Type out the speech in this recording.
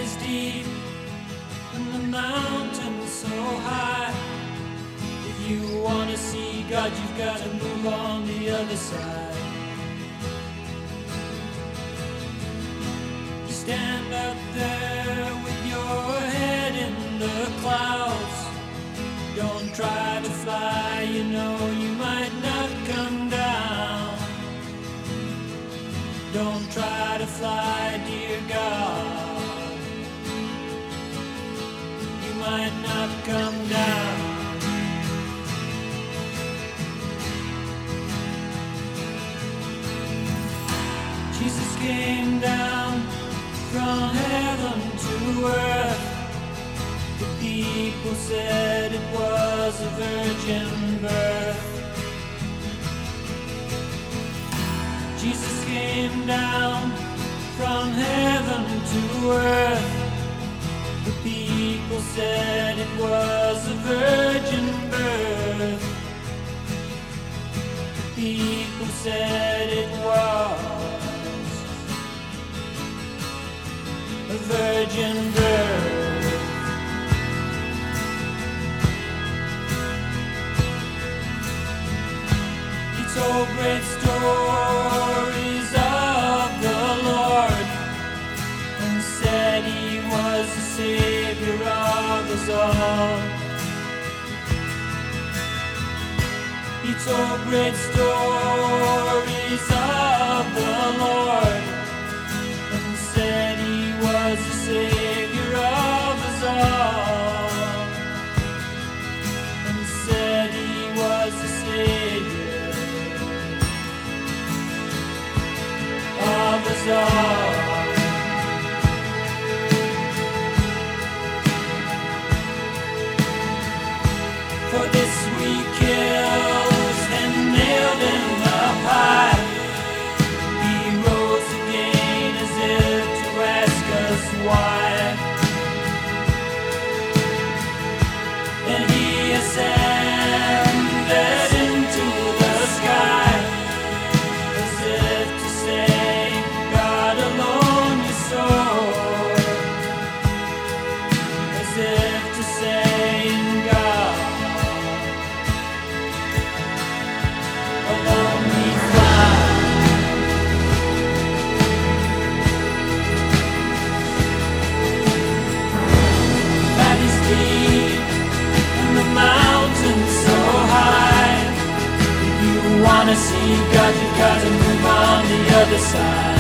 valleys deep and the mountains so high. If you want to see God, you've got to move on the other side. You stand up there with your head in the clouds. Don't try to fly, you know you might not come down. Don't try to fly, dear God. You might not come down. Jesus came down from heaven to earth. The people said it was a virgin birth. Jesus came down from heaven to earth. The people said it was a virgin birth. The people said it was a virgin birth. He told great stories of the Lord and said he was the Savior of us all. He told great stories of the Lord and said he was the Savior of us all, and said he was the Savior of us all. For this we killed and nailed him up high. He rose again as if to ask us why. And he ascended into the sky as if to say, God alone you saw. As if to say, in God alone we fly. Valleys deep and the mountains so high. If you wanna see God, you gotta move on the other side.